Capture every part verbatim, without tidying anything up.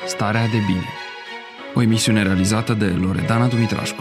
Starea de bine. O emisiune realizată de Loredana Dumitrașcu.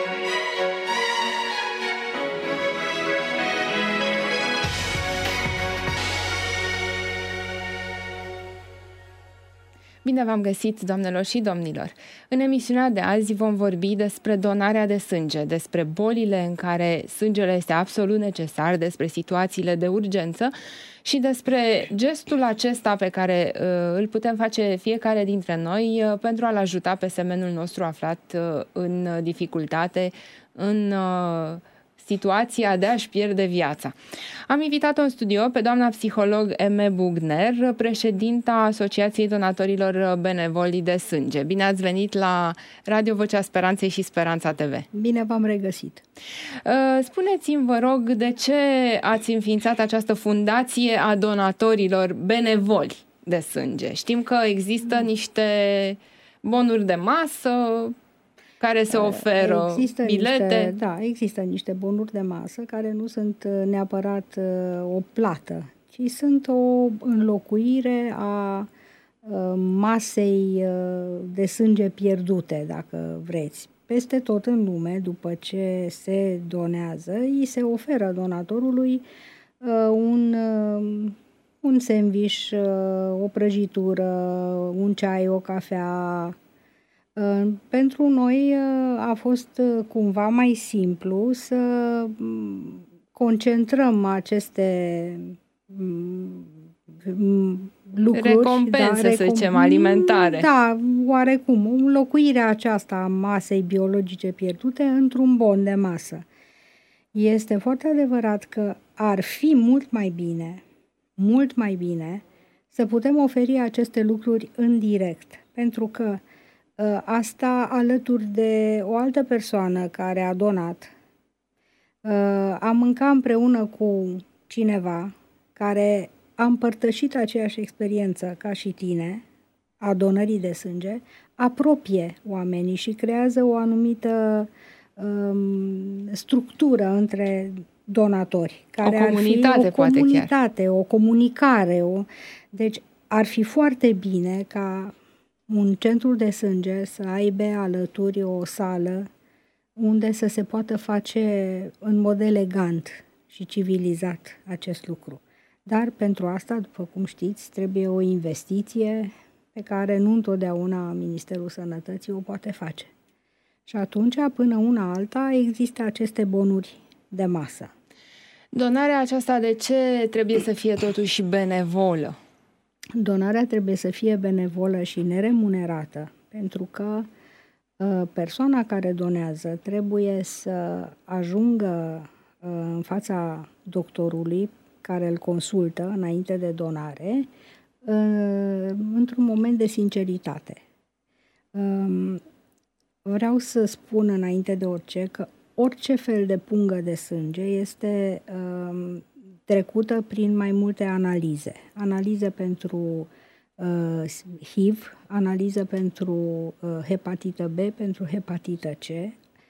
Bine v-am găsit, doamnelor și domnilor! În emisiunea de azi vom vorbi despre donarea de sânge, despre bolile în care sângele este absolut necesar, despre situațiile de urgență și despre gestul acesta pe care uh, îl putem face fiecare dintre noi uh, pentru a-l ajuta pe semenul nostru aflat uh, în dificultate, în uh, situația de a-și pierde viața. Am invitat-o în studio pe doamna psiholog Eme Bugner, președinta Asociației Donatorilor Benevoli de Sânge. Bine ați venit la Radio Vocea Speranței și Speranța T V. Bine v-am regăsit. Spuneți-mi, vă rog, de ce ați înființat această fundație a donatorilor benevoli de sânge? Știm că există niște bonuri de masă care se oferă, există bilete. Niște, da, există niște bonuri de masă care nu sunt neapărat uh, o plată, ci sunt o înlocuire a uh, masei uh, de sânge pierdute, dacă vreți. Peste tot în lume, după ce se donează, îi se oferă donatorului uh, un, uh, un sandwich, uh, o prăjitură, un ceai, o cafea. Pentru noi a fost cumva mai simplu să concentrăm aceste lucruri. Recompense, da, recom- să zicem, alimentare. Da, oarecum. Înlocuirea aceasta a masei biologice pierdute într-un bon de masă. Este foarte adevărat că ar fi mult mai bine, mult mai bine, să putem oferi aceste lucruri în direct. Pentru că asta alături de o altă persoană care a donat, a mânca împreună cu cineva care a împărtășit aceeași experiență ca și tine, a donării de sânge, apropie oamenii și creează o anumită um, structură între donatori. Care o comunitate, ar fi o poate comunitate, chiar. o comunicare. O... Deci ar fi foarte bine ca un centru de sânge să aibă alături o sală unde să se poată face în mod elegant și civilizat acest lucru. Dar pentru asta, după cum știți, trebuie o investiție pe care nu întotdeauna Ministerul Sănătății o poate face. Și atunci, până una alta, există aceste bonuri de masă. Donarea aceasta de ce trebuie să fie totuși benevolă? Donarea trebuie să fie benevolă și neremunerată, pentru că uh, persoana care donează trebuie să ajungă uh, în fața doctorului care îl consultă înainte de donare uh, într-un moment de sinceritate. Uh, vreau să spun înainte de orice că orice fel de pungă de sânge este uh, trecută prin mai multe analize. Analize pentru uh, H I V, analize pentru uh, hepatită B, pentru hepatită C, uh,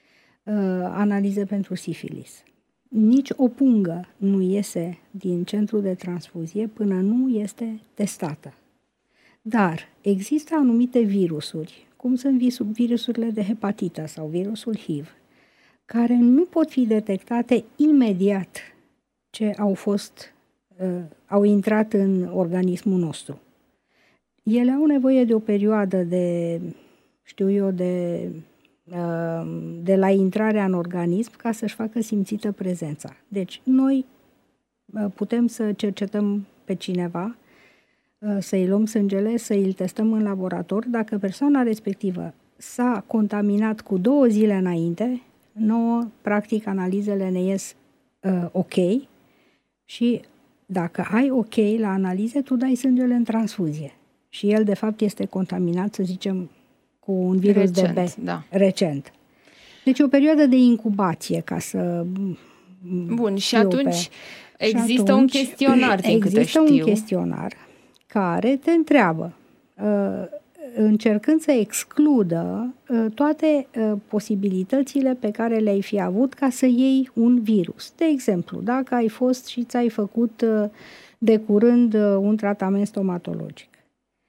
analize pentru sifilis. Nici o pungă nu iese din centrul de transfuzie până nu este testată. Dar există anumite virusuri, cum sunt virusurile de hepatită sau virusul H I V, care nu pot fi detectate imediat ce au fost, uh, au intrat în organismul nostru. Ele au nevoie de o perioadă de, știu eu, de, uh, de la intrarea în organism ca să-și facă simțită prezența. Deci, noi uh, putem să cercetăm pe cineva, uh, să-i luăm sângele, să-i testăm în laborator. Dacă persoana respectivă s-a contaminat cu două zile înainte, nouă, practic, analizele ne ies uh, ok. Și dacă ai ok la analize, tu dai sângele în transfuzie. Și el, de fapt, este contaminat, să zicem, cu un virus recent, de B. Da. Recent. Deci o perioadă de incubație ca să... Bun, și atunci pe... există și atunci, un chestionar, din câte Există știu. un chestionar care te întreabă, uh, încercând să excludă uh, toate uh, posibilitățile pe care le-ai fi avut ca să iei un virus. De exemplu, dacă ai fost și ți-ai făcut uh, de curând uh, un tratament stomatologic.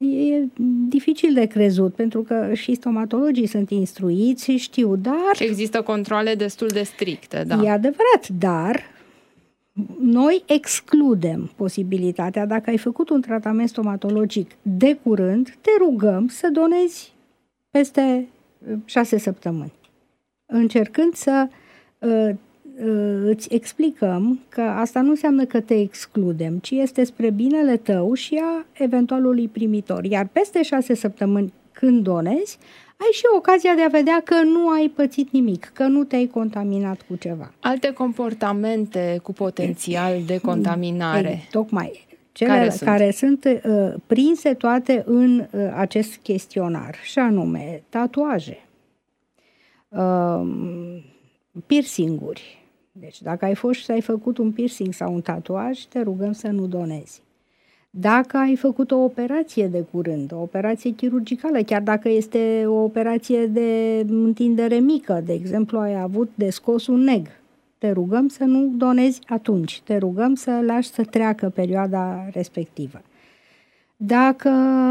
E dificil de crezut, pentru că și stomatologii sunt instruiți și știu, dar... Există controale destul de stricte, da. E adevărat, dar noi excludem posibilitatea, dacă ai făcut un tratament stomatologic de curând, te rugăm să donezi peste șase săptămâni. Încercând să uh, uh, îți explicăm că asta nu înseamnă că te excludem, ci este spre binele tău și a eventualului primitor. Iar peste șase săptămâni, când donezi, ai și ocazia de a vedea că nu ai pățit nimic, că nu te-ai contaminat cu ceva. Alte comportamente cu potențial de contaminare. Ei, tocmai. Cele care sunt, care sunt uh, prinse toate în uh, acest chestionar, și anume tatuaje, uh, piercinguri. Deci dacă ai fost și ai făcut un piercing sau un tatuaj, te rugăm să nu donezi. Dacă ai făcut o operație de curând, o operație chirurgicală, chiar dacă este o operație de întindere mică, de exemplu ai avut de scos un neg, te rugăm să nu donezi atunci, te rugăm să lași să treacă perioada respectivă. Dacă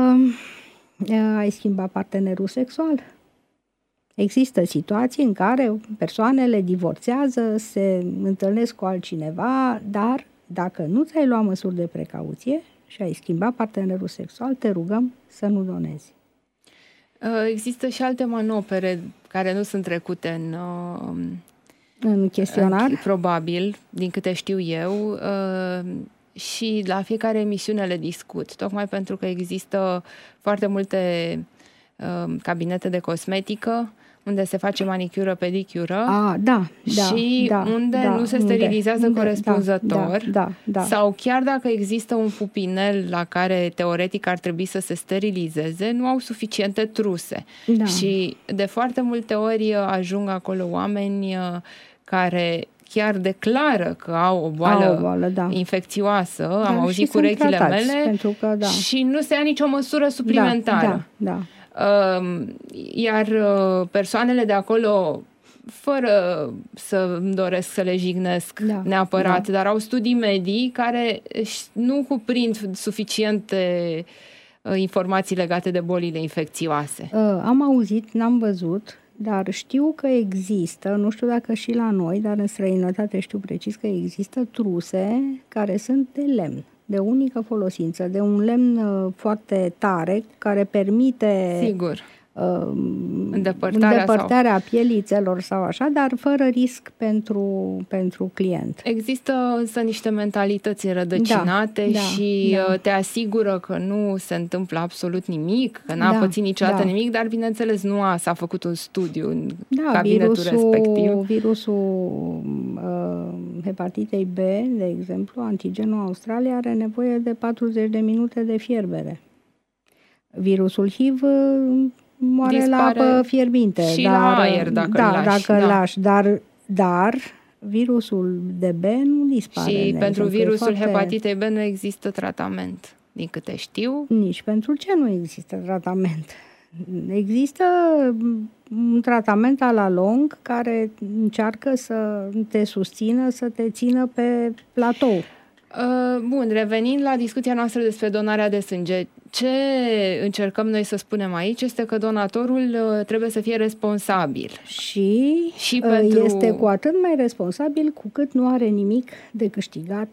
ai schimbat partenerul sexual, există situații în care persoanele divorțează, se întâlnesc cu altcineva, dar dacă nu ți-ai luat măsuri de precauție și ai schimbat partenerul sexual, te rugăm să nu donezi. Există și alte manopere care nu sunt trecute în... În chestionar? Probabil, din câte știu eu, și la fiecare emisiune le discut, tocmai pentru că există foarte multe cabinete de cosmetică unde se face manicură, pedicură. Ah, da, da, și da, unde da, nu se unde, sterilizează unde, corespunzător, da, da, da. sau chiar dacă există un pupinel la care teoretic ar trebui să se sterilizeze, nu au suficiente truse. Da. Și de foarte multe ori ajung acolo oameni care chiar declară că au o boală, au o boală da. infecțioasă, da, am auzit cu urechile mele, pentru că, da. și nu se ia nicio măsură suplimentară. Da, da, da. Iar persoanele de acolo, fără să îmi doresc să le jignesc da, neapărat, da. dar au studii medii care nu cuprind suficiente informații legate de bolile infecțioase. Am auzit, n-am văzut, dar știu că există, nu știu dacă și la noi, dar în străinătate știu precis că există truse care sunt de lemn, de unică folosință, de un lemn uh, foarte tare, care permite Sigur. Uh, îndepărtarea, îndepărtarea sau... pielițelor sau așa, dar fără risc pentru, pentru client. Există însă niște mentalități înrădăcinate da, și da, da. te asigură că nu se întâmplă absolut nimic, că n-a da, pățit niciodată da. nimic, dar bineînțeles nu a, s-a făcut un studiu în da, cabinetul virusul, respectiv. Virusul uh, hepatitei B, de exemplu, antigenul Australia, are nevoie de patruzeci de minute de fierbere. Virusul H I V moare dispare la apă fierbinte. Și dar, la aer, dacă da, îl lași. Dacă da. lași dar, dar virusul de B nu dispare. Și pentru exemplu, virusul foarte... hepatitei B nu există tratament, din câte știu. Nici pentru ce nu există tratament. Există un tratament a la lung care încearcă să te susțină, să te țină pe platou. Bun, revenind la discuția noastră despre donarea de sânge, ce încercăm noi să spunem aici este că donatorul trebuie să fie responsabil. Și, și pentru... este cu atât mai responsabil cu cât nu are nimic de câștigat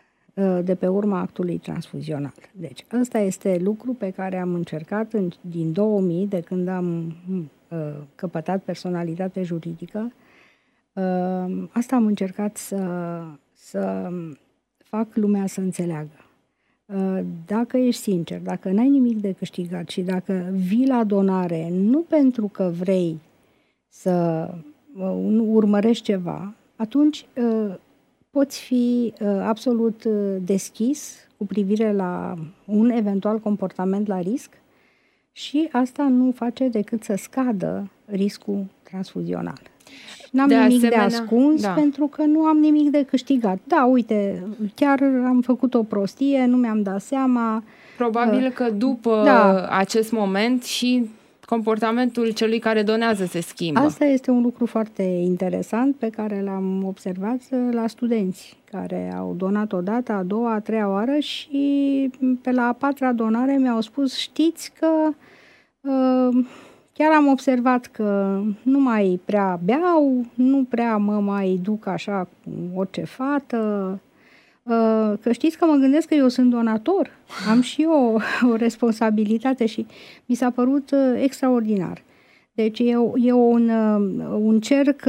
de pe urma actului transfuzional. Deci ăsta este lucru pe care am încercat în, din două mii, de când am uh, căpătat personalitate juridică. Uh, asta am încercat să, să fac lumea să înțeleagă. Uh, dacă ești sincer, dacă n-ai nimic de câștigat și dacă vii la donare nu pentru că vrei să uh, urmărești ceva, atunci uh, poți fi uh, absolut uh, deschis cu privire la un eventual comportament la risc și asta nu face decât să scadă riscul transfuzional. N-am de nimic asemenea, de ascuns, da. pentru că nu am nimic de câștigat. Da, uite, chiar am făcut o prostie, nu mi-am dat seama. Probabil că după da. acest moment și comportamentul celui care donează se schimbă. Asta este un lucru foarte interesant pe care l-am observat la studenți care au donat o dată, a doua, a treia oară și pe la a patra donare mi-au spus, știți că uh, chiar am observat că nu mai prea beau, nu prea mă mai duc așa cu orice fată, că știți că mă gândesc că eu sunt donator, am și eu o, o responsabilitate și mi s-a părut extraordinar. Deci e, e un, un cerc,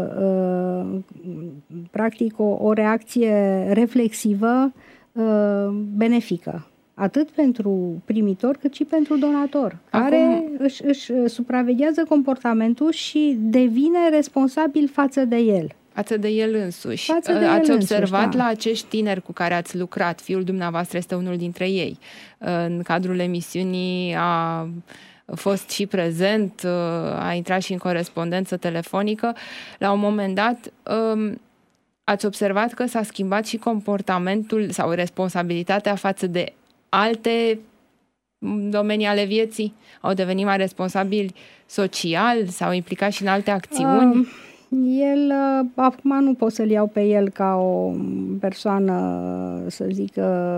practic o, o reacție reflexivă benefică, atât pentru primitor cât și pentru donator, Acum... care își, își supraveghează comportamentul și devine responsabil față de el. Față de el însuși. Față de ați el observat însuși, da. La acești tineri cu care ați lucrat, fiul dumneavoastră este unul dintre ei. În cadrul emisiunii a fost și prezent, a intrat și în corespondență telefonică. La un moment dat ați observat că s-a schimbat și comportamentul sau responsabilitatea față de alte domenii ale vieții? Au devenit mai responsabili social? S-au implicat și în alte acțiuni? Um. El, acum nu pot să-l iau pe el ca o persoană, să zic,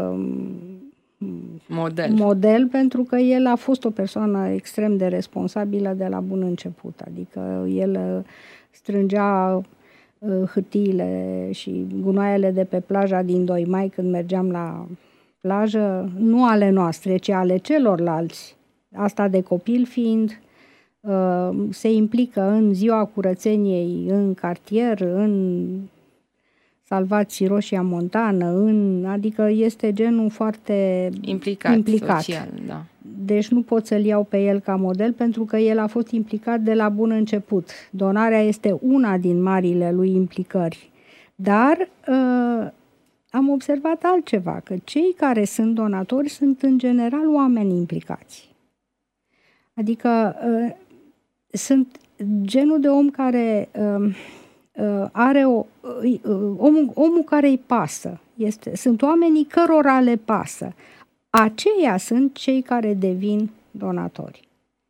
model. model, pentru că el a fost o persoană extrem de responsabilă de la bun început. Adică el strângea hârtiile și gunoaiele de pe plaja din doi mai când mergeam la plajă, nu ale noastre, ci ale celorlalți. Asta de copil fiind... se implică în ziua curățeniei, în cartier, în Salvați Roșia Montană, în, adică este genul foarte implicat, implicat. Social, da. Deci nu pot să-l iau pe el ca model pentru că el a fost implicat de la bun început. Donarea este una din marile lui implicări. Dar uh, am observat altceva, că cei care sunt donatori sunt în general oameni implicați. Adică uh, sunt genul de om care uh, uh, are o... Uh, omul, omul care îi pasă. Este, sunt oamenii cărora le pasă. Aceia sunt cei care devin donatori.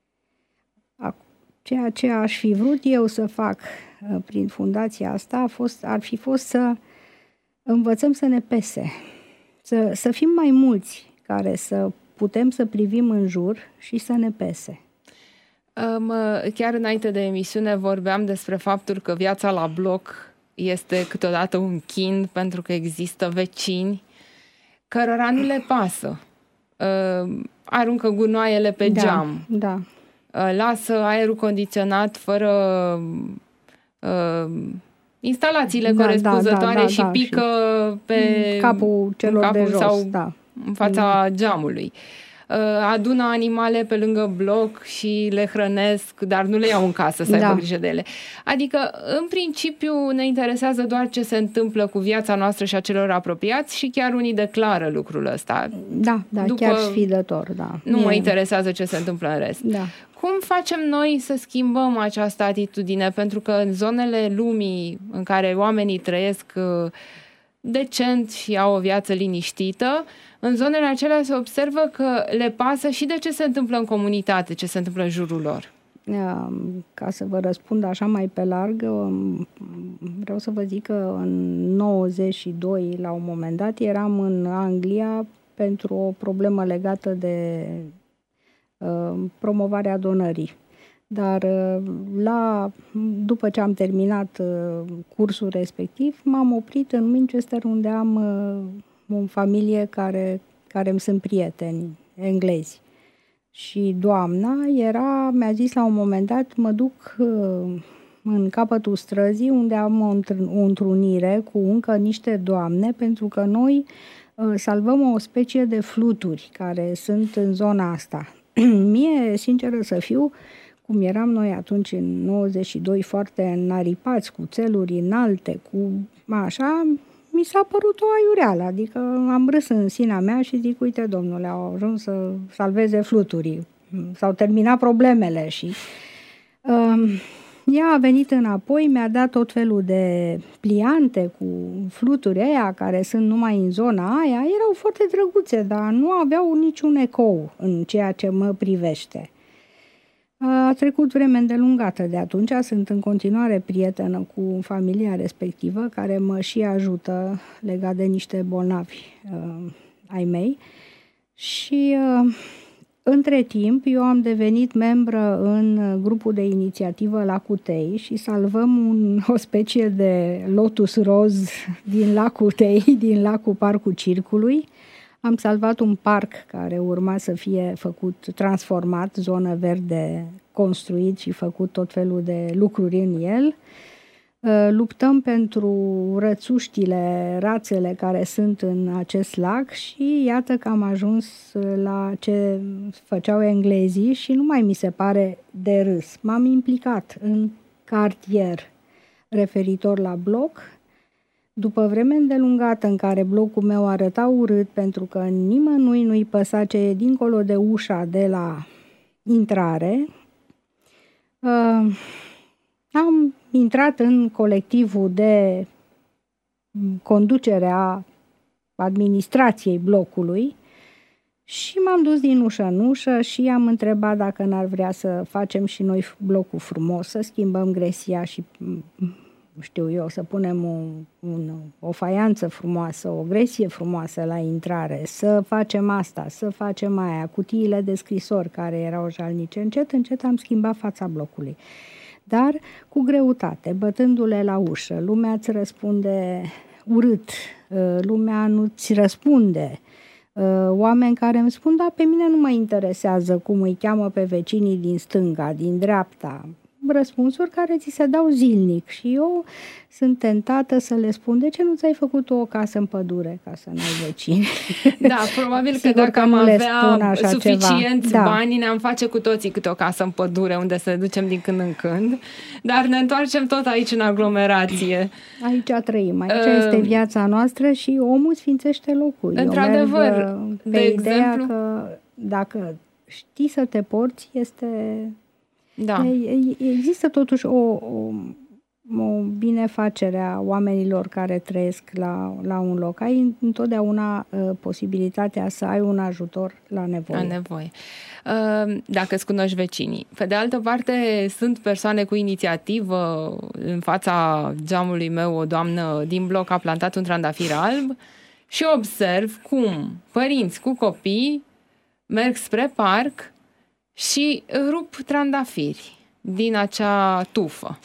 Ceea ce aș fi vrut eu să fac uh, prin fundația asta a fost, ar fi fost să învățăm să ne pese. Să, să fim mai mulți care să putem să privim în jur și să ne pese. Chiar înainte de emisiune vorbeam despre faptul că viața la bloc este câteodată un chin pentru că există vecini cărora nu le pasă. Aruncă gunoaiele pe da, geam. Da. Lasă aerul condiționat fără uh, instalațiile da, corespunzătoare da, da, și da, pică și pe capul celor capul de jos sau da. în fața mm. geamului. Adună animale pe lângă bloc și le hrănesc, dar nu le iau în casă să da. aibă grijă de ele. Adică, în principiu, ne interesează doar ce se întâmplă cu viața noastră și a celor apropiați și chiar unii declară lucrul ăsta. Da, da, După, chiar sfidător, da. Nu Mie... mă interesează ce se întâmplă în rest. Da. Cum facem noi să schimbăm această atitudine? Pentru că în zonele lumii în care oamenii trăiesc decent și au o viață liniștită, în zonele acelea se observă că le pasă și de ce se întâmplă în comunitate, ce se întâmplă în jurul lor. Ca să vă răspund așa mai pe larg, vreau să vă zic că în nouăzeci și doi, la un moment dat, eram în Anglia pentru o problemă legată de uh, promovarea donării. Dar la, după ce am terminat uh, cursul respectiv, m-am oprit în Manchester, unde am uh, o familie care, care îmi sunt prieteni englezi. Și doamna era, mi-a zis la un moment dat, mă duc uh, în capătul străzii, unde am o, o întrunire cu încă niște doamne, pentru că noi uh, salvăm o specie de fluturi care sunt în zona asta. Mie, sinceră să fiu, cum eram noi atunci în nouăzeci și doi foarte înaripați, cu țeluri înalte, cu așa, mi s-a părut o aiureală, adică am râs în sinea mea și zic, uite domnule, au ajuns să salveze fluturii, s-au terminat problemele și uh, ea a venit înapoi, mi-a dat tot felul de pliante cu fluturi aia care sunt numai în zona aia, erau foarte drăguțe, dar nu aveau niciun ecou în ceea ce mă privește. A trecut vreme îndelungată de atunci, sunt în continuare prietenă cu familia respectivă, care mă și ajută legat de niște bolnavi uh, ai mei. Și uh, între timp eu am devenit membră în grupul de inițiativă Lacul Tei și salvăm un, o specie de lotus roz din Lacul Tei, din lacul Parcul Circului. Am salvat un parc care urma să fie făcut, transformat, zonă verde, construit și făcut tot felul de lucruri în el. Luptăm pentru rățuștile, rațele care sunt în acest lac și iată că am ajuns la ce făceau englezii și nu mai mi se pare de râs. M-am implicat în cartier referitor la bloc. După vreme îndelungată în care blocul meu arăta urât pentru că nimănui nu-i păsa ce e dincolo de ușa de la intrare, uh, am intrat în colectivul de conducere a administrației blocului și m-am dus din ușă în ușă și am întrebat dacă n-ar vrea să facem și noi blocul frumos, să schimbăm gresia și, știu eu, să punem un, un, o faianță frumoasă, o gresie frumoasă la intrare, să facem asta, să facem aia, cutiile de scrisori care erau jalnice. Încet, încet am schimbat fața blocului. Dar cu greutate, bătându-le la ușă, lumea îți răspunde urât, lumea nu-ți răspunde. Oameni care îmi spun, da, pe mine nu mă interesează cum îi cheamă pe vecinii din stânga, din dreapta. Răspunsuri care ți se dau zilnic și eu sunt tentată să le spun, de ce nu ți-ai făcut tu o casă în pădure ca să n-ai vecini? Da, probabil că dacă că am avea suficienți da. bani, ne-am face cu toții câte o casă în pădure unde să ne ducem din când în când, dar ne întoarcem tot aici în aglomerație. Aici trăim, aici uh, este viața noastră și omul sfințește locul. Într-adevăr, eu merg pe de ideea exemplu, că dacă știi să te porți, este... Da. Există totuși o, o, o binefacere a oamenilor care trăiesc la, la un loc. Ai întotdeauna uh, posibilitatea să ai un ajutor la nevoie. La nevoie. Uh, dacă îți cunoști vecinii. Pe de altă parte, sunt persoane cu inițiativă. În fața geamului meu, o doamnă din bloc a plantat un trandafir alb și observ cum părinți cu copii merg spre parc și rup trandafiri din acea tufă.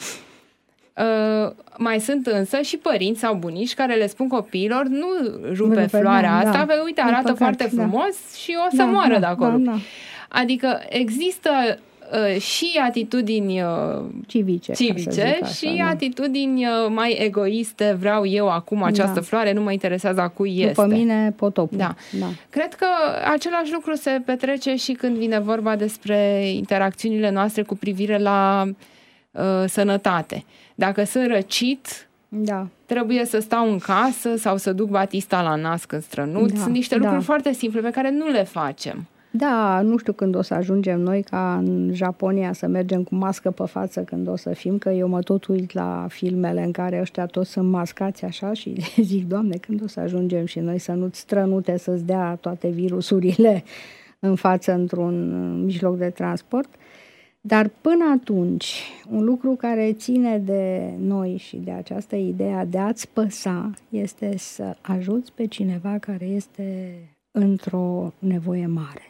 Uh, mai sunt însă și părinți sau bunici care le spun copiilor, nu rupe Rupe, floarea da, asta, da. Uite, arată păcat, foarte frumos da. și o să da, moară da, de acolo. Da, da. Adică există uh, și atitudini uh, civice, civice așa, și da. atitudini uh, mai egoiste, vreau eu acum această da. floare, nu mă interesează a cui este. După mine potopul. Da. Da. Cred că același lucru se petrece și când vine vorba despre interacțiunile noastre cu privire la uh, sănătate. Dacă sunt răcit, da. trebuie să stau în casă sau să duc Batista la nas când strănuț. Da. Sunt niște lucruri da. foarte simple pe care nu le facem. Da, nu știu când o să ajungem noi ca în Japonia să mergem cu mască pe față când o să fim, că eu mă tot uit la filmele în care ăștia toți sunt mascați așa și zic, Doamne, când o să ajungem și noi să nu-ți strănute, să-ți dea toate virusurile în față într-un mijloc de transport. Dar până atunci, un lucru care ține de noi și de această idee de a-ți păsa este să ajuți pe cineva care este într-o nevoie mare.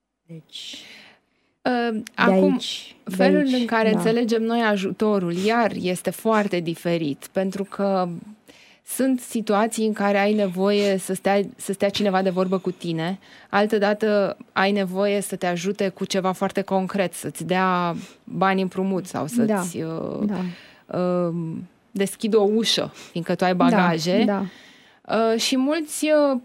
Deci, uh, acum, aici, felul aici, în care da. înțelegem noi ajutorul, iar este foarte diferit, pentru că sunt situații în care ai nevoie să stea, să stea cineva de vorbă cu tine, altădată ai nevoie să te ajute cu ceva foarte concret, să-ți dea bani împrumut sau să-ți da. Uh, da. Uh, deschidă o ușă, fiindcă tu ai bagaje. Da. Da. Uh, și mulți, uh,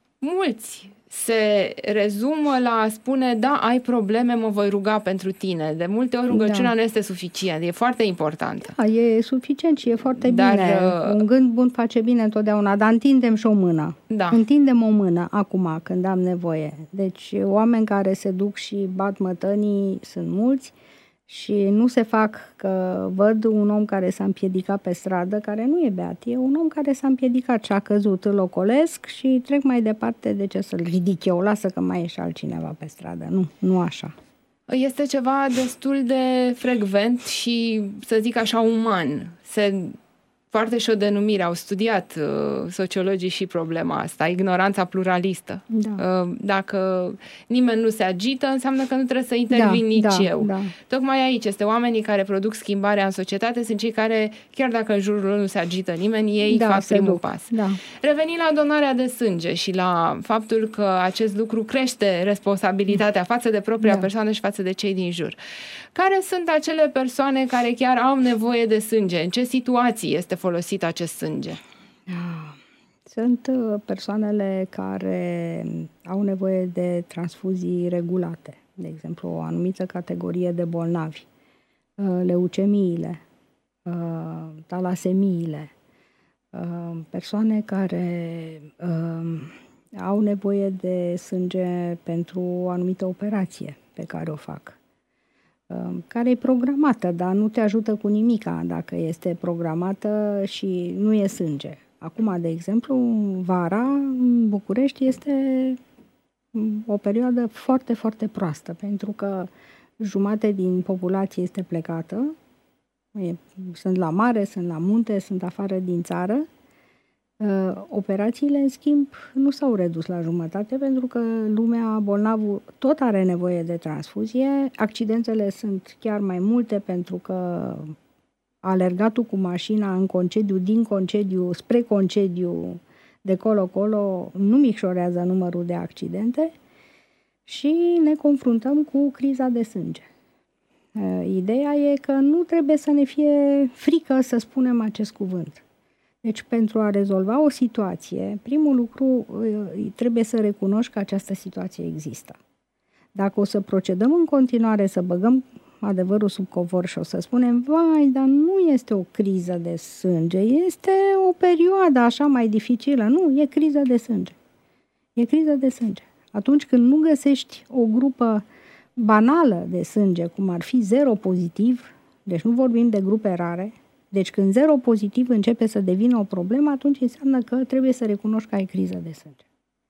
mulți se rezumă la a spune, da, ai probleme, mă voi ruga pentru tine. De multe ori rugăciunea da. nu este suficient, e foarte importantă. Da, e suficient și e foarte dar, bine. Un gând bun face bine întotdeauna, dar întindem și o mână. Da. Întindem o mână acum, când am nevoie. Deci oameni care se duc și bat mătănii sunt mulți și nu se fac că văd un om care s-a împiedicat pe stradă, care nu e beat, e un om care s-a împiedicat și a căzut, îl ocolesc și trec mai departe, de ce să-l ridic eu, lasă că mai e și altcineva pe stradă. Nu, nu așa. Este ceva destul de frecvent și, să zic așa, uman. Se poartă și o denumire, au studiat uh, sociologii și problema asta, ignoranța pluralistă. Da. Uh, dacă nimeni nu se agită, înseamnă că nu trebuie să intervin da, nici da, eu. Da. Tocmai aici este oamenii care produc schimbarea în societate, sunt cei care, chiar dacă în jurul lor nu se agită nimeni, ei da, fac primul duc. pas. Da. Revenind la donarea de sânge și la faptul că acest lucru crește responsabilitatea față de propria da. persoană și față de cei din jur. Care sunt acele persoane care chiar au nevoie de sânge? În ce situații este folosit acest sânge? Sunt persoanele care au nevoie de transfuzii regulate. De exemplu, o anumită categorie de bolnavi. Leucemiile, talasemiile, persoane care au nevoie de sânge pentru o anumită operație pe care o fac, care e programată, dar nu te ajută cu nimica dacă este programată și nu e sânge. Acum, de exemplu, vara în București este o perioadă foarte, foarte proastă, pentru că jumate din populație este plecată, e, sunt la mare, sunt la munte, sunt afară din țară. Operațiile, în schimb, nu s-au redus la jumătate pentru că lumea, bolnavul, tot are nevoie de transfuzie. Accidentele sunt chiar mai multe pentru că alergatul cu mașina în concediu, din concediu, spre concediu, de colo-colo, nu micșorează numărul de accidente și ne confruntăm cu criza de sânge. Ideea e că nu trebuie să ne fie frică să spunem acest cuvânt. Deci, pentru a rezolva o situație, primul lucru, trebuie să recunoști că această situație există. Dacă o să procedăm în continuare, să băgăm adevărul sub covor și o să spunem, vai, dar nu este o criză de sânge, este o perioadă așa mai dificilă. Nu, e criză de sânge. E criză de sânge. Atunci când nu găsești o grupă banală de sânge, cum ar fi zero pozitiv, deci nu vorbim de grupe rare, deci când zero pozitiv începe să devină o problemă, atunci înseamnă că trebuie să recunoști că ai criză de sânge.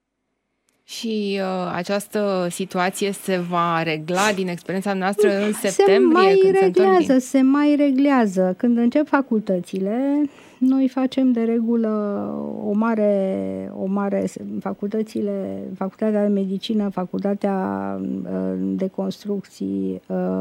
Și uh, această situație se va regla din experiența noastră în septembrie? Se mai când reglează, se, se mai reglează. Când încep facultățile, noi facem de regulă o mare, o mare facultățile, facultatea de medicină, facultatea de construcții,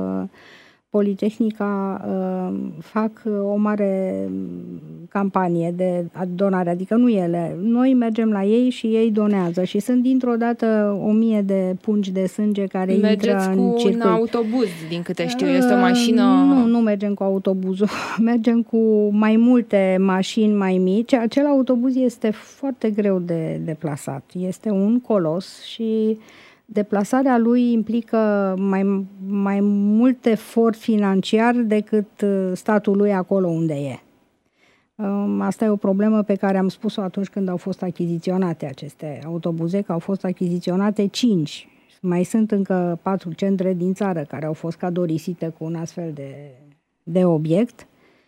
Politehnica uh, fac o mare campanie de donare, adică nu ele. Noi mergem la ei și ei donează și sunt dintr-o dată o mie de pungi de sânge care Mergeți intră în circuit. Mergeți cu un autobuz, din câte știu, este o mașină... Nu, nu mergem cu autobuzul, mergem cu mai multe mașini mai mici. Acel autobuz este foarte greu de deplasat, este un colos și... deplasarea lui implică mai, mai mult efort financiar decât statul lui acolo unde e. Asta e o problemă pe care am spus-o atunci când au fost achiziționate aceste autobuze, că au fost achiziționate cinci. Mai sunt încă patru centre din țară care au fost cadorisite cu un astfel de, de obiect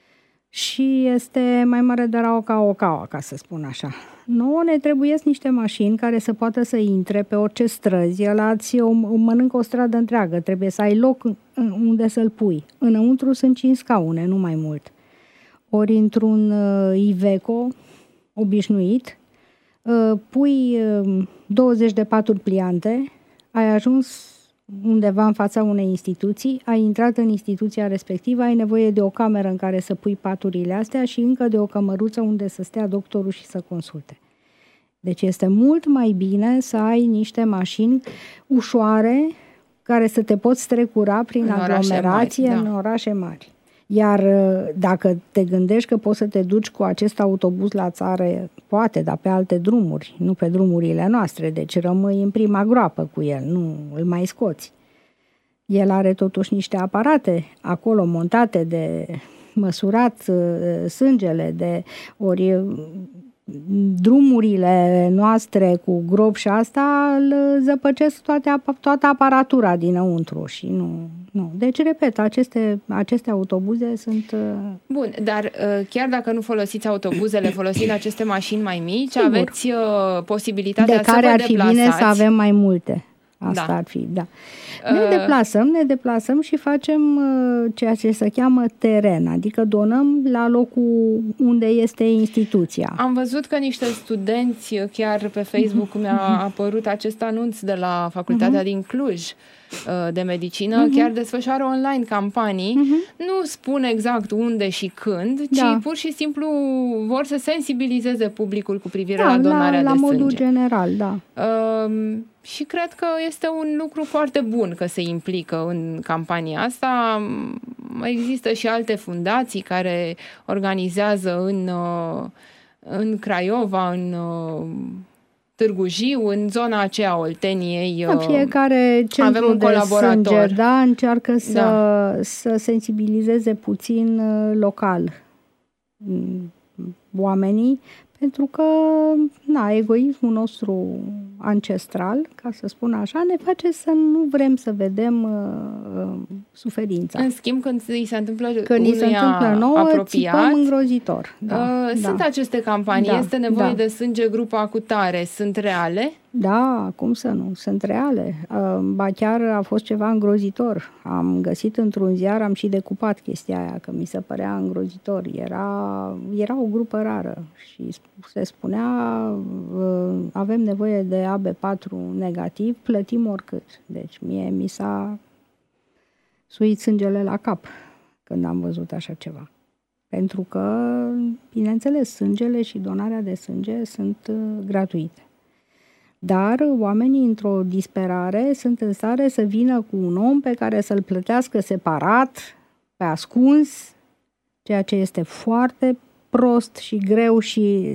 și este mai mare de rau ca o caua, ca să spun așa. Nouă ne trebuiesc niște mașini care să poată să intre pe orice străzi. Ăla ți o, mănâncă o stradă întreagă. Trebuie să ai loc unde să-l pui. Înăuntru sunt cinci scaune, nu mai mult. Ori într-un uh, Iveco obișnuit, uh, pui uh, douăzeci de paturi pliante, ai ajuns undeva în fața unei instituții, ai intrat în instituția respectivă, ai nevoie de o cameră în care să pui paturile astea și încă de o cămăruță unde să stea doctorul și să consulte. Deci este mult mai bine să ai niște mașini ușoare care să te poți strecura prin în aglomerație mari, da. În orașe mari. Iar dacă te gândești că poți să te duci cu acest autobuz la țară, poate, dar pe alte drumuri, nu pe drumurile noastre, deci rămâi în prima groapă cu el, nu îl mai scoți. El are totuși niște aparate acolo montate de măsurat sângele, de ori drumurile noastre cu grob și asta îl zăpăcesc toate, toată aparatura dinăuntru și nu... Nu. Deci, repet, aceste, aceste autobuze sunt... Bun, dar chiar dacă nu folosiți autobuzele, folosind aceste mașini mai mici, sigur, aveți posibilitatea de care să vă ar fi deplasați. Bine să avem mai multe. Asta da. ar fi, da. Ne deplasăm, ne deplasăm și facem uh, ceea ce se cheamă teren, adică donăm la locul unde este instituția. Am văzut că niște studenți, chiar pe Facebook mi-a apărut acest anunț de la Facultatea uh-huh. din Cluj de medicină, uh-huh. chiar desfășoară online campanii, uh-huh. nu spun exact unde și când, ci da. pur și simplu vor să sensibilizeze publicul cu privire da, la donarea la, de la sânge. modul general, da. Uh, și cred că este un lucru foarte bun că se implică în campania asta. Există și alte fundații care organizează în, în Craiova, în Târgu Jiu, în zona aceea Olteniei. În fiecare centru avem un de colaborator. Sânge, da, încearcă să, da. să sensibilizeze puțin local oamenii, pentru că, na, egoismul nostru ancestral, ca să spun așa, ne face să nu vrem să vedem uh, suferința. În schimb, când îi se întâmplă când îi se întâmplă nouă, apropiat, țipăm îngrozitor. Da, uh, sunt da. aceste campanii, da, este nevoie da. de sânge grupa acutare, sunt reale? Da, cum să nu, sunt reale. Uh, ba chiar a fost ceva îngrozitor. Am găsit într-un ziar, am și decupat chestia aia, că mi se părea îngrozitor. Era, era o grupă rară și se spunea uh, avem nevoie de A B patru negativ, plătim oricât. Deci mie mi s-a suit sângele la cap când am văzut așa ceva. Pentru că, bineînțeles, sângele și donarea de sânge sunt uh, gratuite. Dar oamenii, într-o disperare, sunt în stare să vină cu un om pe care să-l plătească separat, pe ascuns, ceea ce este foarte prost și greu și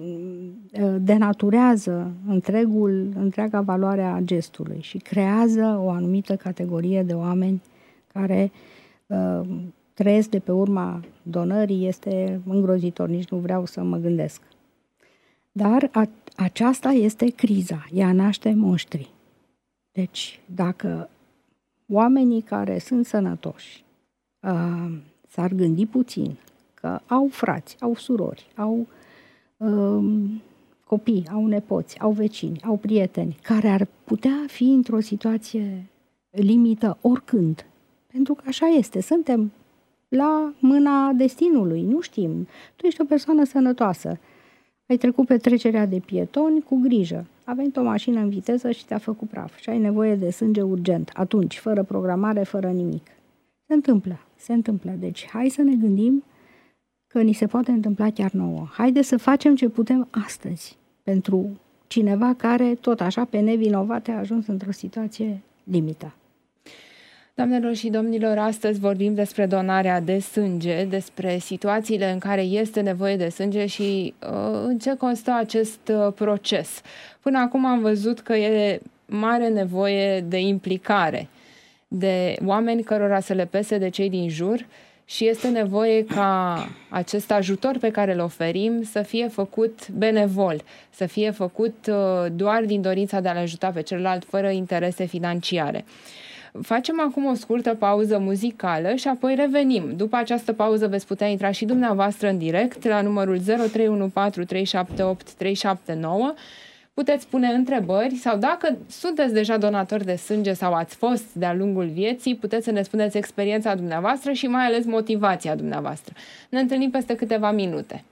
denaturează întregul, întreaga valoare a gestului și creează o anumită categorie de oameni care uh, trăiesc de pe urma donării. Este îngrozitor, nici nu vreau să mă gândesc. Dar a, aceasta este criza, ea naște monștri. Deci, dacă oamenii care sunt sănătoși uh, s-ar gândi puțin că au frați, au surori, au uh, copii, au nepoți, au vecini, au prieteni, care ar putea fi într-o situație limită oricând, pentru că așa este, suntem la mâna destinului, nu știm. Tu ești o persoană sănătoasă, ai trecut pe trecerea de pietoni cu grijă. A venit o mașină în viteză și te-a făcut praf și ai nevoie de sânge urgent. Atunci, fără programare, fără nimic. Se întâmplă, se întâmplă. Deci, hai să ne gândim că ni se poate întâmpla chiar nouă. Haide să facem ce putem astăzi pentru cineva care, tot așa, pe nevinovate, a ajuns într-o situație limită. Doamnelor și domnilor, astăzi vorbim despre donarea de sânge, despre situațiile în care este nevoie de sânge și uh, în ce constă acest uh, proces. Până acum am văzut că e mare nevoie de implicare, de oameni cărora să le pese de cei din jur și este nevoie ca acest ajutor pe care îl oferim să fie făcut benevol, să fie făcut uh, doar din dorința de a-l ajuta pe celălalt, fără interese financiare. Facem acum o scurtă pauză muzicală și apoi revenim. După această pauză veți putea intra și dumneavoastră în direct la numărul zero trei unu patru trei șapte opt trei șapte nouă. Puteți pune întrebări sau dacă sunteți deja donatori de sânge sau ați fost de-a lungul vieții, puteți să ne spuneți experiența dumneavoastră și mai ales motivația dumneavoastră. Ne întâlnim peste câteva minute.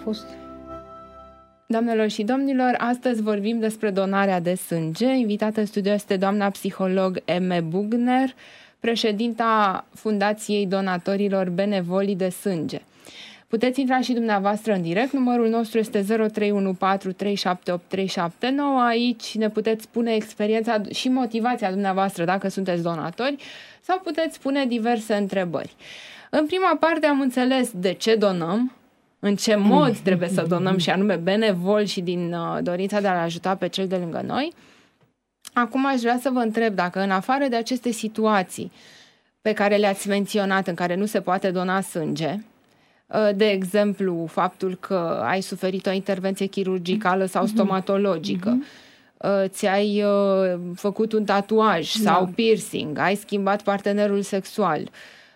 fost. Doamnelor și domnilor, astăzi vorbim despre donarea de sânge. Invitată în studio este doamna psiholog Eme Bugner, președinta Fundației Donatorilor Benevoli de Sânge. Puteți intra și dumneavoastră în direct. Numărul nostru este zero trei unu patru trei șapte opt trei șapte nouă. Aici ne puteți spune experiența și motivația dumneavoastră dacă sunteți donatori sau puteți pune diverse întrebări. În prima parte am înțeles de ce donăm, în ce mod trebuie să donăm și anume benevol și din uh, dorința de a-l ajuta pe cel de lângă noi. Acum aș vrea să vă întreb dacă în afară de aceste situații pe care le-ați menționat în care nu se poate dona sânge, de exemplu, faptul că ai suferit o intervenție chirurgicală sau stomatologică, mm-hmm. ți-ai făcut un tatuaj da. sau piercing, ai schimbat partenerul sexual,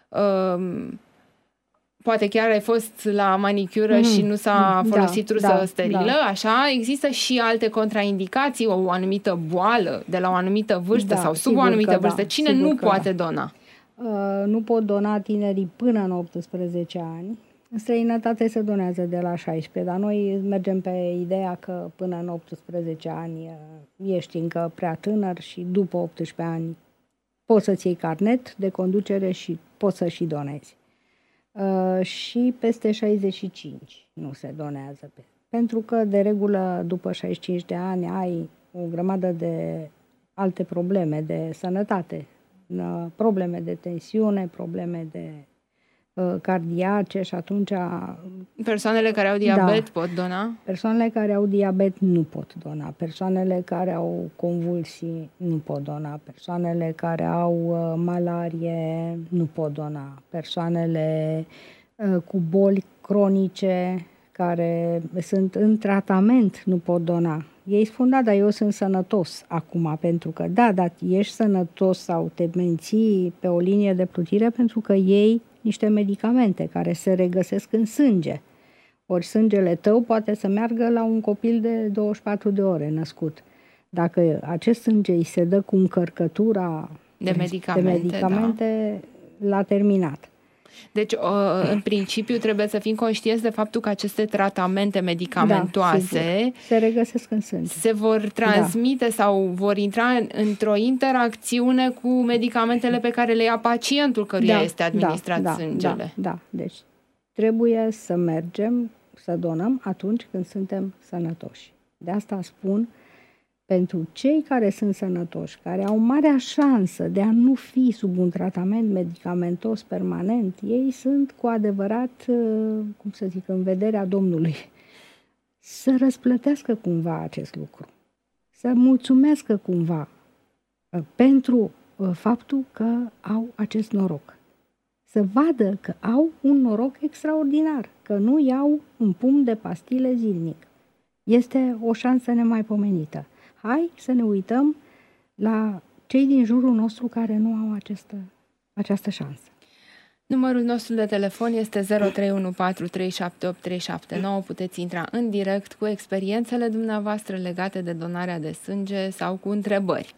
poate chiar ai fost la manicură mm-hmm. și nu s-a folosit da, trusă da, sterilă, da. așa, există și alte contraindicații, o anumită boală de la o anumită vârstă da, sau sub o anumită vârstă. Da, Cine nu poate da. dona? Uh, nu pot dona tinerii până în optsprezece ani. În străinătate se donează de la șaisprezece, dar noi mergem pe ideea că până în optsprezece ani ești încă prea tânăr și după optsprezece ani poți să-ți iei carnet de conducere și poți să și donezi. Uh, și peste șaizeci și cinci nu se donează. Pentru că, de regulă, după șaizeci și cinci de ani ai o grămadă de alte probleme de sănătate. Uh, probleme de tensiune, probleme de cardiace și atunci... Persoanele care au diabet da, pot dona? Persoanele care au diabet nu pot dona. Persoanele care au convulsii nu pot dona. Persoanele care au malarie nu pot dona. Persoanele cu boli cronice care sunt în tratament nu pot dona. Ei spun, da, dar eu sunt sănătos acum, pentru că, da, dar ești sănătos sau te menții pe o linie de plutire pentru că iei niște medicamente care se regăsesc în sânge. Ori sângele tău poate să meargă la un copil de douăzeci și patru de ore născut. Dacă acest sânge îi se dă cu încărcătura de medicamente, de medicamente da. l-a terminat. Deci, în principiu, trebuie să fim conștienți de faptul că aceste tratamente medicamentoase da, se regăsesc în sânge. Se vor transmite da. sau vor intra într-o interacțiune cu medicamentele pe care le ia pacientul căruia da, este administrat da, sângele. Da, da, deci trebuie să mergem, să donăm atunci când suntem sănătoși. De asta spun, pentru cei care sunt sănătoși, care au marea șansă de a nu fi sub un tratament medicamentos permanent, ei sunt cu adevărat, cum să zic, în vederea Domnului. Să răsplătească cumva acest lucru. Să mulțumească cumva pentru faptul că au acest noroc. Să vadă că au un noroc extraordinar, că nu iau un pumn de pastile zilnic. Este o șansă nemaipomenită. Hai să ne uităm la cei din jurul nostru care nu au această, această șansă. Numărul nostru de telefon este zero trei unu patru trei șapte opt trei șapte nouă. Puteți intra în direct cu experiențele dumneavoastră legate de donarea de sânge sau cu întrebări.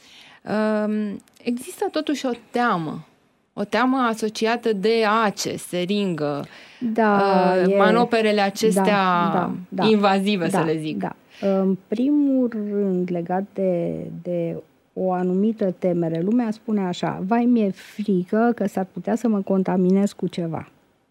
Există totuși o teamă, o teamă asociată de ace, seringă, da, manoperele acestea da, da, da, invazive, da, să le zic. Da. În primul rând, legat de, de o anumită temere, lumea spune așa, vai, mi-e frică că s-ar putea să mă contaminez cu ceva.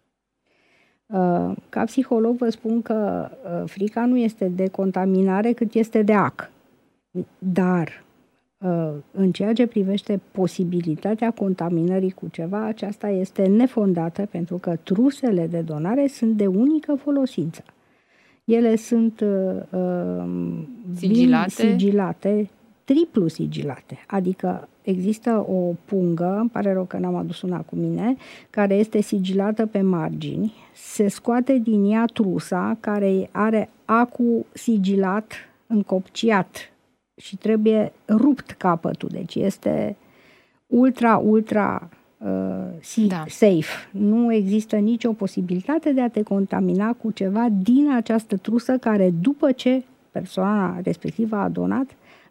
Ca psiholog vă spun că frica nu este de contaminare cât este de ac. Dar în ceea ce privește posibilitatea contaminării cu ceva, aceasta este nefondată pentru că trusele de donare sunt de unică folosință. Ele sunt uh, sigilate. sigilate, triplu sigilate, adică există o pungă, îmi pare rău că n-am adus una cu mine, care este sigilată pe margini, se scoate din ea trusa care are acul sigilat încopciat și trebuie rupt capătul, deci este ultra, ultra uh, da. safe. Nu există nicio posibilitate de a te contamina cu ceva din această trusă care, după ce persoana respectivă a donat,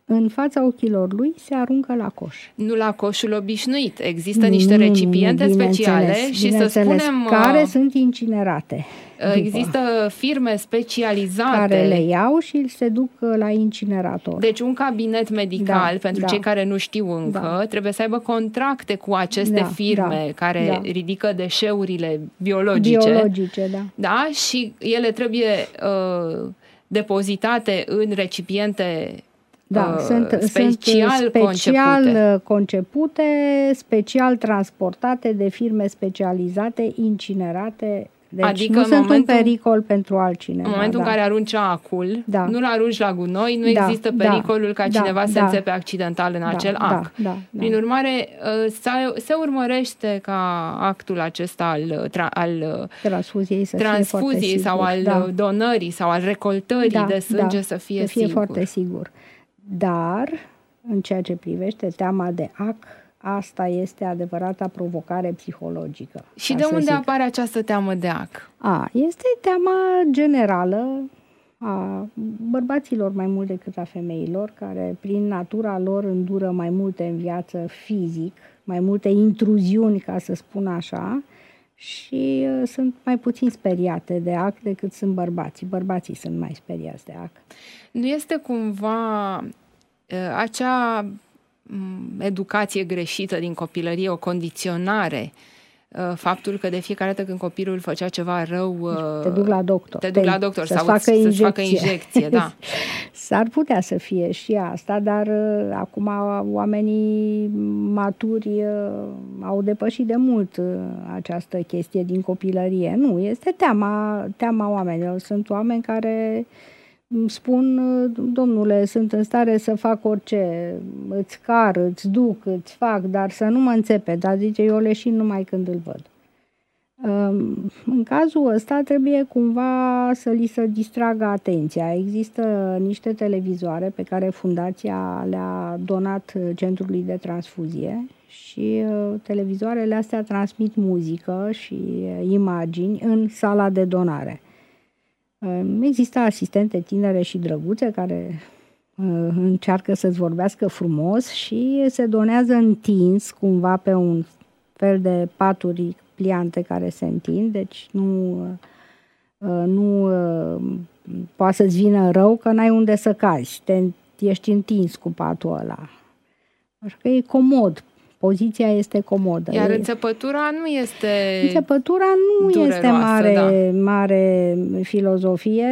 în fața ochilor lui se aruncă la coș. Nu la coșul obișnuit. Există niște recipiente speciale și să spunem... care sunt incinerate. Există după. firme specializate care le iau și se duc la incinerator. Deci un cabinet medical, da, pentru da. cei care nu știu încă, da. trebuie să aibă contracte cu aceste da, firme da, care da. ridică deșeurile biologice. Biologice, da. Da? Și ele trebuie uh, depozitate în recipiente Da, uh, sunt special, sunt special concepute. concepute, special transportate de firme specializate, incinerate. Deci adică nu sunt momentul, un pericol pentru altcineva. În momentul da. în care arunci acul, da. nu-l arunci la gunoi, nu da. există pericolul ca da. cineva da. să înțepe accidental în da. acel da. ac. Da. Da. Prin urmare, se urmărește ca actul acesta al, al transfuziei, să transfuziei fie sau al da. donării sau al recoltării da. de sânge da. să fie, să fie sigur. foarte sigur. Dar, în ceea ce privește teama de ac, asta este adevărata provocare psihologică. Și de unde zic. apare această teamă de ac? A, este teama generală a bărbaților mai mult decât a femeilor, care prin natura lor îndură mai multe în viață fizic, mai multe intruziuni, ca să spun așa, și uh, sunt mai puțin speriate de ac decât sunt bărbații. Bărbații sunt mai speriați de ac. Nu este cumva uh, acea educație greșită din copilărie, o condiționare, faptul că de fiecare dată când copilul făcea ceva rău, te duc la doctor, te duc la doctor să-ți sau facă să-ți injecție. facă injecție, da. S-ar putea să fie și asta, dar acum oamenii maturi au depășit de mult această chestie din copilărie. Nu, este teama, teama oamenilor. Sunt oameni care spun, domnule, sunt în stare să fac orice, îți car, îți duc, îți fac, dar să nu mă înțepe, dar zice, eu leșin numai când îl văd. În cazul ăsta trebuie cumva să li se distragă atenția. Există niște televizoare pe care fundația le-a donat Centrului de Transfuzie și televizoarele astea transmit muzică și imagini în sala de donare. Există asistente tinere și drăguțe care uh, încearcă să-ți vorbească frumos și se donează întins cumva pe un fel de paturi pliante care se întind, deci nu, uh, nu uh, poate să-ți vină rău că n-ai unde să cazi, te, ești întins cu patul ăla. Așa că e comod. Poziția este comodă. Iar înțepătura nu este Înțepătura nu dureroasă, este mare, da. mare filozofie.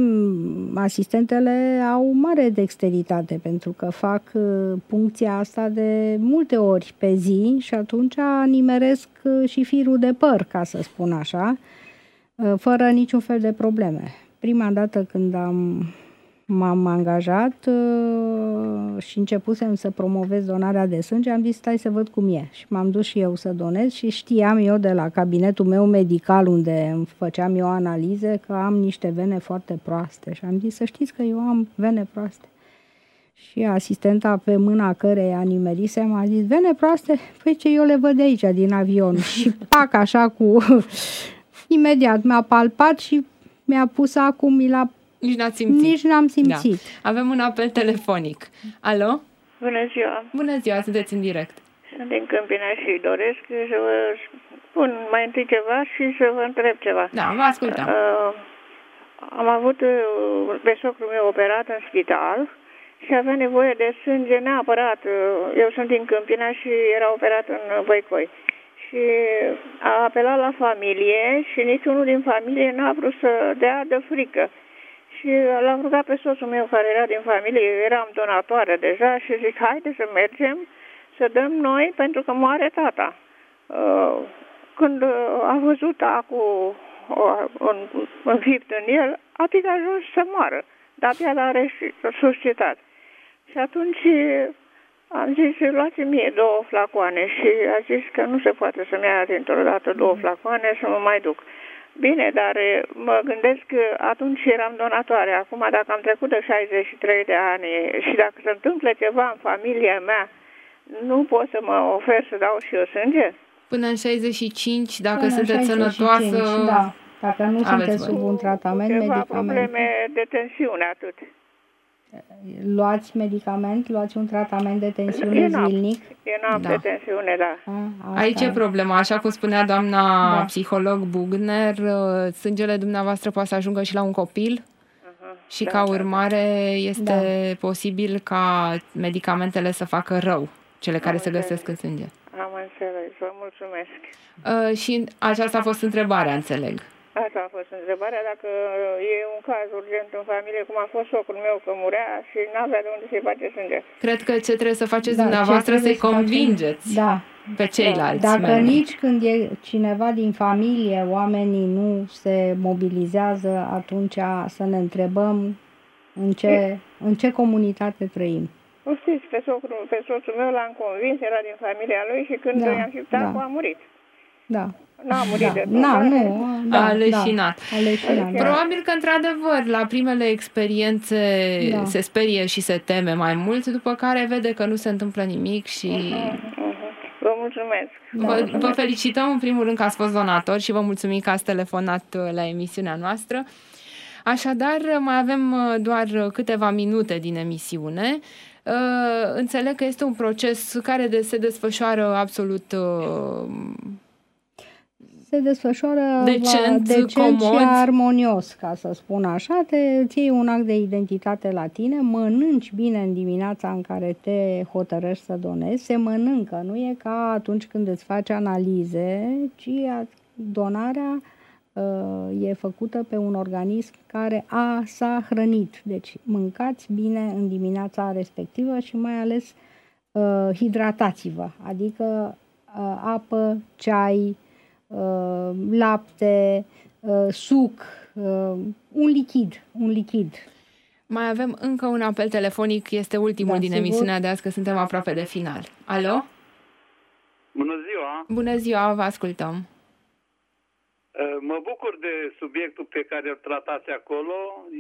Asistentele au mare dexteritate pentru că fac puncția asta de multe ori pe zi și atunci nimeresc și firul de păr, ca să spun așa, fără niciun fel de probleme. Prima dată când am m-am angajat uh, și începusem să promovez donarea de sânge, am zis, stai să văd cum e. Și m-am dus și eu să donez și știam eu de la cabinetul meu medical, unde îmi făceam eu analize, că am niște vene foarte proaste. Și am zis, să știți că eu am vene proaste. Și asistenta pe mâna căreia nimerisem a zis, vene proaste? Păi ce, eu le văd de aici, din avion. Și pac, așa cu... Imediat mi-a palpat și mi-a pus acum, mi l-a Nici n-ați simțit. Nici n-am simțit. Da. Avem un apel telefonic. Alo? Bună ziua! Bună ziua, sunteți în direct. Sunt din Câmpina și doresc să vă spun mai întâi ceva și să vă întreb ceva. Da, vă ascultăm. Uh, am avut pe socrul meu operat în spital și avea nevoie de sânge neapărat. Eu sunt din Câmpina și era operat în Băicoi. Și a apelat la familie și niciunul din familie n-a vrut să dea de frică. Și l-am rugat pe soțul meu care era din familie, eu eram donatoare deja și zic, haide să mergem să dăm noi pentru că moare tata. Când a văzut acul înfipt în el, atât a ajuns să moară, dar abia l-a resuscitat. Și atunci am zis, luați mie două flacoane și a zis că nu se poate să-mi ia dintr-o dată două flacoane să mă mai duc. Bine, dar mă gândesc că atunci eram donatoare. Acum, dacă am trecut de șaizeci și trei de ani și dacă se întâmplă ceva în familia mea, nu pot să mă ofer să dau și eu sânge? Până în șaizeci și cinci, dacă Până sunteți șaizeci și cinci, sănătoasă... Da, dacă nu sunteți voi. sub un tratament cu ceva medicament. probleme de tensiune, atât. Luați medicament? Luați un tratament de tensiune Eu n-am. zilnic? Eu n-am Da. de tensiune, da. A, Aici e problema, așa cum spunea doamna Da. psiholog Bugner, uh, sângele dumneavoastră poate să ajungă și la un copil Uh-huh. și Da, ca da. urmare este posibil ca medicamentele să facă rău, cele care Am se înțeles. găsesc în sânge. Am înțeles, vă mulțumesc. Uh, și aceasta a fost întrebarea, înțeleg. Asta a fost întrebarea, dacă e un caz urgent în familie, cum a fost socrul meu, că murea și n-avea de unde să-i face sânge. Cred că ce trebuie să faceți Da, dumneavoastră ce trebuie să-i să facem? convingeți Da. pe ceilalți Dacă membri. nici când e cineva din familie, oamenii nu se mobilizează, atunci să ne întrebăm în ce, în ce comunitate trăim. Nu știți, pe, socrul, pe soțul meu l-am convins, era din familia lui și când Da, i-am știut, da. a murit. Da. N-a murit Da, de na, tot. nu, da, A leșinat. Da, a leșinat, da. Probabil că, într-adevăr, la primele experiențe Da. se sperie și se teme mai mult, după care vede că nu se întâmplă nimic și Uh-huh. Vă mulțumesc. vă, vă felicităm în primul rând că ați fost donator și vă mulțumim că ați telefonat la emisiunea noastră. Așadar, mai avem doar câteva minute din emisiune. Înțeleg că este un proces care de, se desfășoară absolut se desfășoară decent, decent comod. și armonios, ca să spun așa. Te îți iei un act de identitate la tine, mănânci bine în dimineața în care te hotărăști să donezi, se mănâncă, nu e ca atunci când îți faci analize, ci donarea uh, e făcută pe un organism care a, s-a hrănit. Deci mâncați bine în dimineața respectivă și mai ales uh, hidratați-vă, adică uh, apă, ceai, Uh, lapte, uh, suc, uh, un lichid, un lichid. Mai avem încă un apel telefonic, este ultimul Da, din sigur. emisiunea de azi, că suntem aproape de final. Alo? Bună ziua! Bună ziua, vă ascultăm. Mă bucur de subiectul pe care îl tratați acolo.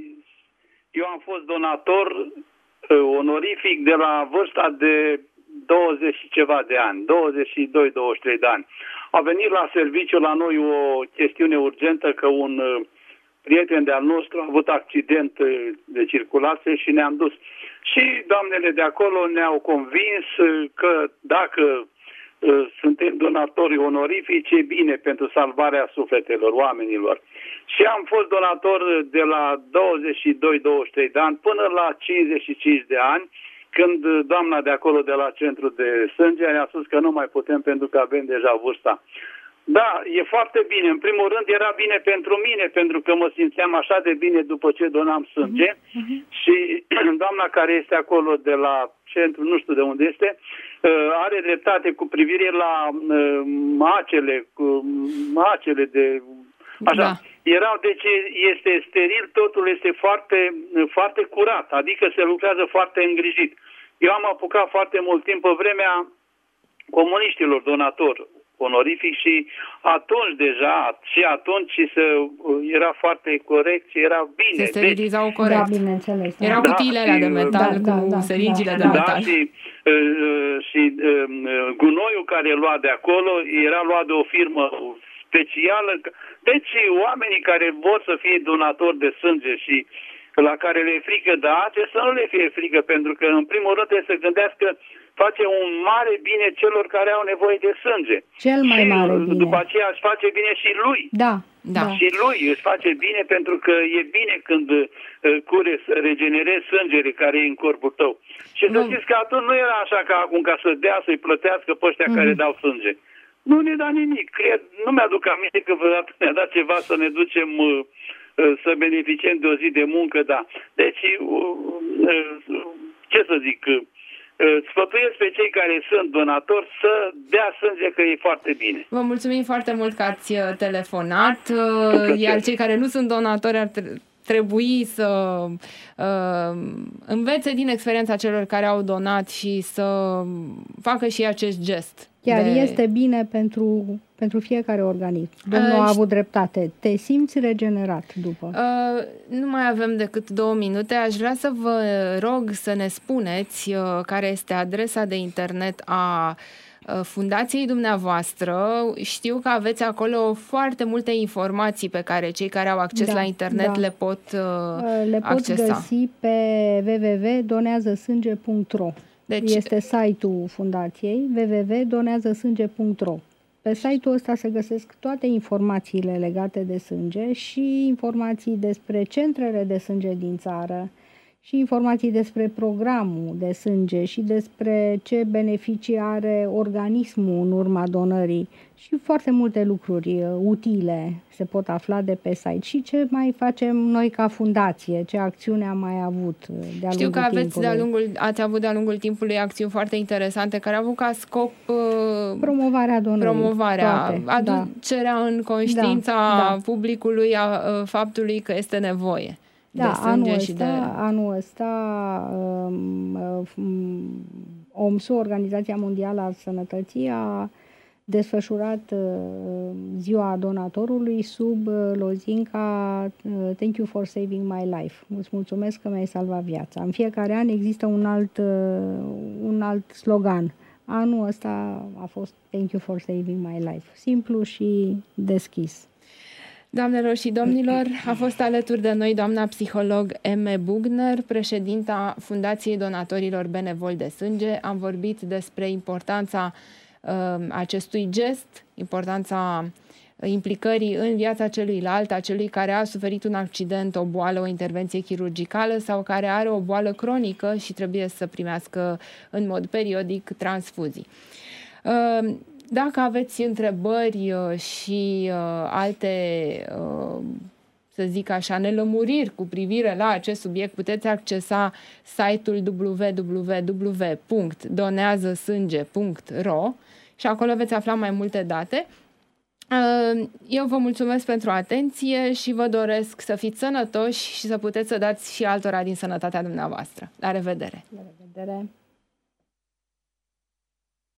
Eu am fost donator onorific de la vârsta de douăzeci și ceva de ani, douăzeci și doi douăzeci și trei de ani. A venit la serviciu la noi o chestiune urgentă că un prieten de-al nostru a avut accident de circulație și ne-am dus. Și doamnele de acolo ne-au convins că dacă suntem donatori onorifici, e bine pentru salvarea sufletelor oamenilor. Și am fost donator de la douăzeci și doi douăzeci și trei de ani până la cincizeci și cinci de ani, când doamna de acolo de la centru de sânge ne-a spus că nu mai putem pentru că avem deja vârsta. Da, e foarte bine. În primul rând era bine pentru mine, pentru că mă simțeam așa de bine după ce donam sânge. Uh-huh. Și doamna care este acolo de la centru, nu știu de unde este, are dreptate cu privire la macele, cu macele de... Așa. Da. Erau, deci este steril, totul este foarte, foarte curat, adică se lucrează foarte îngrijit. Eu am apucat foarte mult timp pe vremea comuniștilor donatori onorific și atunci deja, și atunci se, era foarte corect și era bine. Se sterilizau deci, corect. Da, bineînțeles. Erau da, cutiile alea de metal da, cu da, seringile da, de da, metal. Da, și, și gunoiul care lua de acolo era luat de o firmă specială. Deci oamenii care vor să fie donatori de sânge și la care le e frică de ace, să nu le fie frică, pentru că în primul rând trebuie să gândească face un mare bine celor care au nevoie de sânge. Cel mai și mare bine. După aceea își face bine și lui. Da, da. Și lui își face bine pentru că e bine când uh, cure să regenerezi sângele care e în corpul tău. Și să știți că atunci nu era așa ca acum ca să dea, să-i plătească pe ăștia mm-hmm. care dau sânge. Nu ne da nimic. Cred, nu mi-aduc aminte că vreodată ne-a dat ceva să ne ducem... Uh, să beneficiem de o zi de muncă, da. Deci, ce să zic, sfătuiesc pe cei care sunt donatori să dea sânge, că e foarte bine. Vă mulțumim foarte mult că ați telefonat, iar cei care nu sunt donatori ar trebui să uh, învețe din experiența celor care au donat și să facă și acest gest. Chiar de... este bine pentru, pentru fiecare organism. Domnul uh, a avut dreptate. Te simți regenerat după. Uh, nu mai avem decât două minute. Aș vrea să vă rog să ne spuneți uh, care este adresa de internet a fundației dumneavoastră. Știu că aveți acolo foarte multe informații pe care cei care au acces da, la internet da. le pot uh, Le pot accesa. găsi pe w w w punct donează sânge punct r o. Deci, este site-ul fundației w w w punct donează sânge punct r o. Pe site-ul ăsta se găsesc toate informațiile legate de sânge și informații despre centrele de sânge din țară și informații despre programul de sânge și despre ce beneficii are organismul în urma donării și foarte multe lucruri utile se pot afla de pe site și ce mai facem noi ca fundație, ce acțiune am mai avut de-a lungul Știu că aveți timpului. de-a lungul, ați avut de-a lungul timpului acțiuni foarte interesante care au avut ca scop uh, promovarea donării. Promovarea, toate, aducerea da. în conștiința da, da. publicului a, a faptului că este nevoie. Da, anul ăsta, de... anul ăsta um, um, O M S U, Organizația Mondială a Sănătății, a desfășurat uh, ziua donatorului sub uh, lozinca uh, Thank you for saving my life. Îți mulțumesc că mi-ai salvat viața. În fiecare an există un alt, uh, un alt slogan. Anul ăsta a fost Thank you for saving my life. Simplu și deschis. Doamnelor și domnilor, a fost alături de noi doamna psiholog Emme Bugner, președinta Fundației Donatorilor Benevol de Sânge. Am vorbit despre importanța uh, acestui gest, importanța implicării în viața celuilalt, a celui care a suferit un accident, o boală, o intervenție chirurgicală sau care are o boală cronică și trebuie să primească în mod periodic transfuzii. Uh, Dacă aveți întrebări și uh, alte, uh, să zic așa, nelămuriri cu privire la acest subiect, puteți accesa site-ul w w w punct donează sânge punct r o și acolo veți afla mai multe date. Uh, eu vă mulțumesc pentru atenție și vă doresc să fiți sănătoși și să puteți să dați și altora din sănătatea dumneavoastră. La revedere! La revedere!